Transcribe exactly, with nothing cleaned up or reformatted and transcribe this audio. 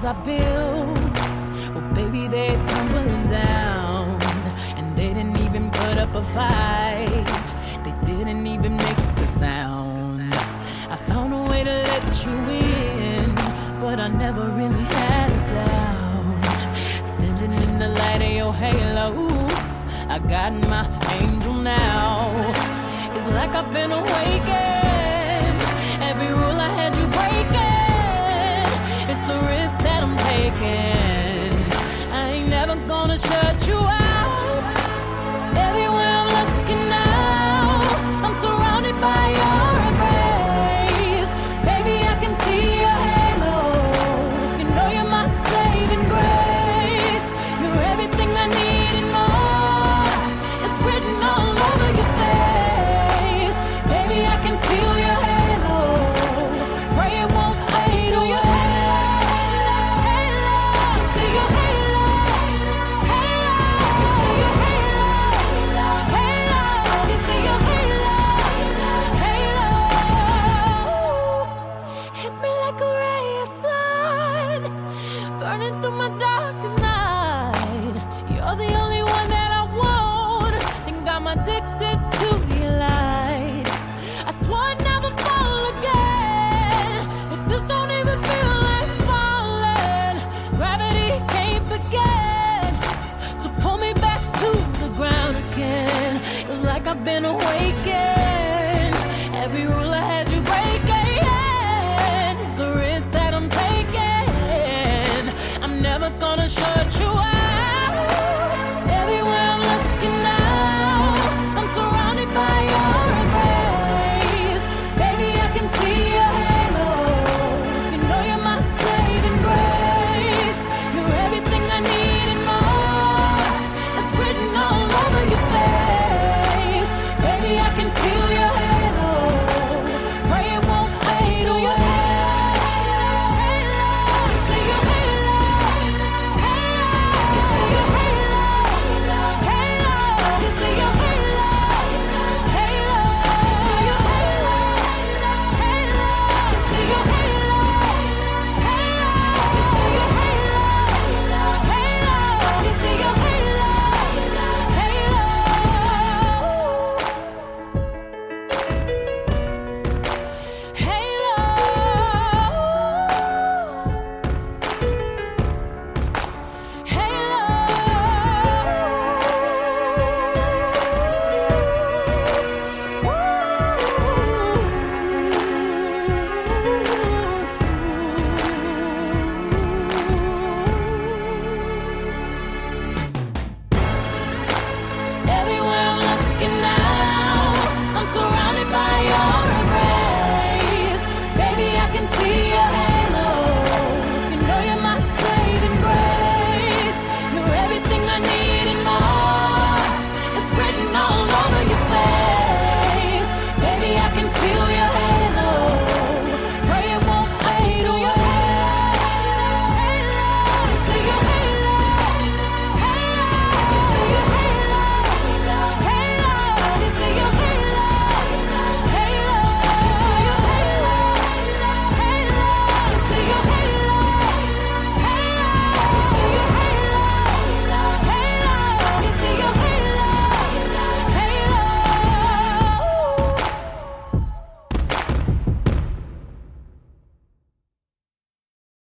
I built, well, baby, they're tumbling down. And they didn't even put up a fight. They didn't even make the sound. I found a way to let you in, but I never really had a doubt. Standing in the light of your halo, I got my angel now. It's like I've been awakened. Every rule I had you breaking. It's the risk that I'm taking. I ain't never gonna shut you out. Everywhere I'm looking now, I'm surrounded by your embrace. Baby, I can see your halo. You know you're my saving grace. You're everything I need and more. It's written all over your face. Baby, I can feel your halo. Pray it won't fade. Oh, your halo, halo. See your halo, halo. Your halo, halo. You see your halo, halo. Hit me like a ray of sun, burning through my darkest night. You're the only one that I want. Think I'm addicted to your light. I swore I'd never fall again, but this don't even feel like falling. Gravity can't begin to pull me back to the ground again. It's like I've been awakened. Every rule I had you breaking. The risk that I'm taking, I'm never gonna shut you out.